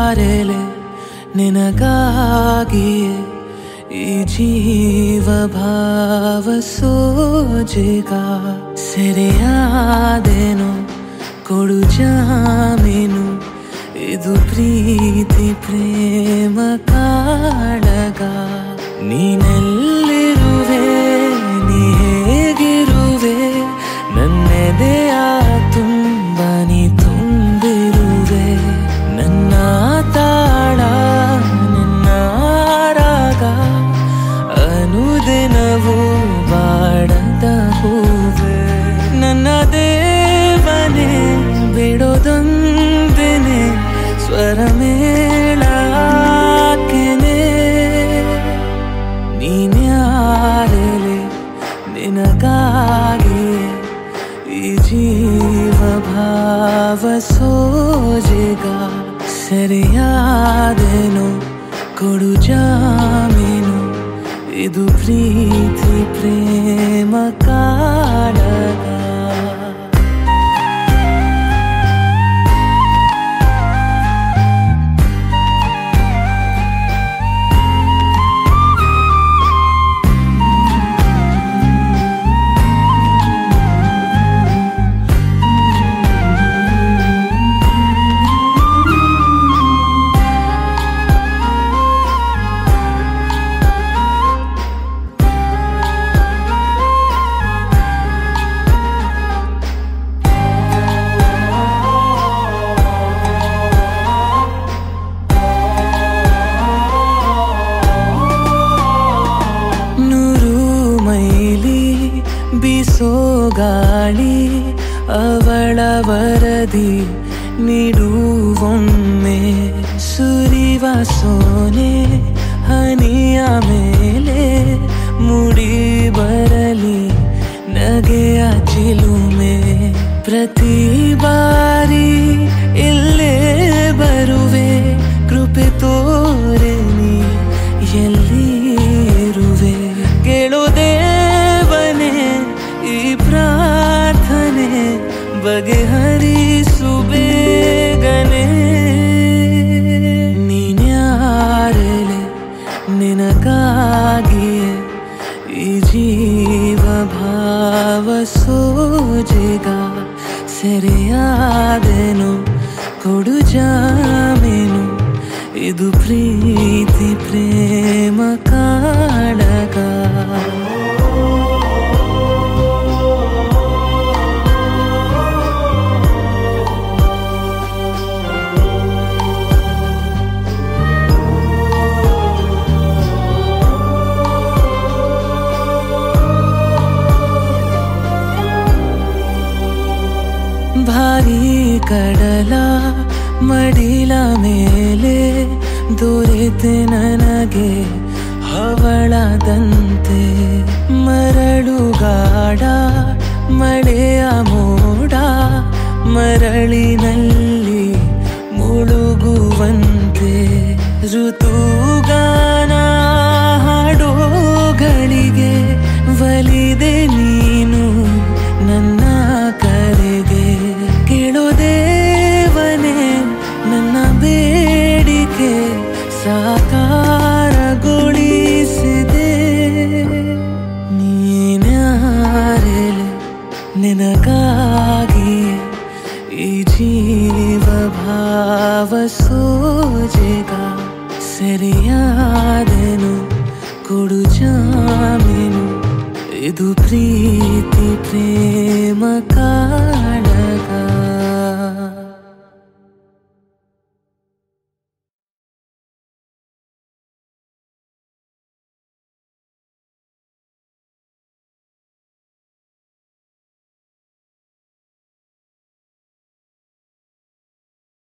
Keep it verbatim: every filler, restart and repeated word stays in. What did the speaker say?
ಯಾರೆಲೆ ನಿನಗಾಗಿಯೇ ಈ ಜೀವ ಭಾವ ಸೋಜಿಗ ಸೆರೆಯಾದೆನು ಕೊಡು ಜಾಮೀನು ಇದು ಪ್ರೀತಿ ಪ್ರೇಮ ಕಾಳಗ ನೀನೆಲ್ಲಿರುವೆ ನೀ ಹೇಗಿರುವೆ ನನ್ನೆದೆಯ ತುಂಬ ನೀ ತುಂಬಿರುವೆ ನನ್ನ ತಾಳ ನಿನ್ನ ರಾಗ ಅನುದಿನವೂ ಬಾಡದ ಹೂವೆ ನನ್ನ ದೇವನೇ ಬಿಡೋದೊಂದೇನೆ ಸ್ವರ ಮೇಳಾಕೆನೆ ನೀನ್ಯಾರೆಲೆ ನಿನಗಾಗಿಯೇ ಈ ಜೀವ ಭಾವ ಸೋಜಿಗ ಸರಿಯಾದೆನು ಕೊಡು ಜಾಮೀನು ಇದು ಪ್ರೀತಿ ಪ್ರೇಮ ಕಾಳಗ ಬೀಸೋ ಗಾಳಿ ಅವಳ ವರದಿ ನೀಡುವೊಮ್ಮೆ ಸುರಿವ ಸೋನೆ ಹನಿಯ ಮೇಲೆ ಮುಡಿ ಬರಲಿ ನಗೆಯ ಚಿಲುಮೆ ಪ್ರತಿ ಬಾರಿ ಇಲ್ಲೇ ಬರುವೆ ಕೃಪೆ ತೋರೆ ನೀ ಎಲ್ಲಿ ಇರುವೆ ಕೇಳೋದೇ ಈ ಪ್ರಾರ್ಥನೆ ಬಗೆಹರಿಸು ಬೇಗನೆ ನೀನ್ಯಾರೆಲೆ ನಿನಗಾಗಿಯೇ ಈ ಜೀವ ಭಾವ ಸೋಜಿಗ ಸೆರೆಯಾದೆನು ಕೊಡು ಜಾಮೀನು ಇದು ಪ್ರೀತಿ ಪ್ರೇಮ ಕಾಳಗ ಭಾರೀ ಕಡಲ ಮಡಿಲ ಮೇಲೆ ದೊರೆತೆ ನನಗೆ ಹವಳದಂತೆ ಮರಳುಗಾಡ ಮಳೆಯ ಮೋಡ ಮರಳಿನಲ್ಲಿ ಮುಳುಗುವಂತೆ ಋತುಗಾನ ಹಾಡೋಗಳಿಗೆ ಒಲಿದೆ ನೀನು ನನ್ನ ಕರೆಗೆ ಕೇಳೋದೇವನೇ ನನ್ನ ಬೇಡಿಕೆ ಸಾಕಾರಗೊಳಿಸಿದೆ ನೀನ್ಯಾರೆಲೆ ನಿನಗಾಗಿಯೇ ಈ ಜೀವ ಭಾವ ಸೋಜಿಗ ಸರಿಯಾದೆನು ಕೊಡು ಜಾಮೀನು ಇದು ಪ್ರೀತಿ ಪ್ರೇಮ ಕಾಳಗ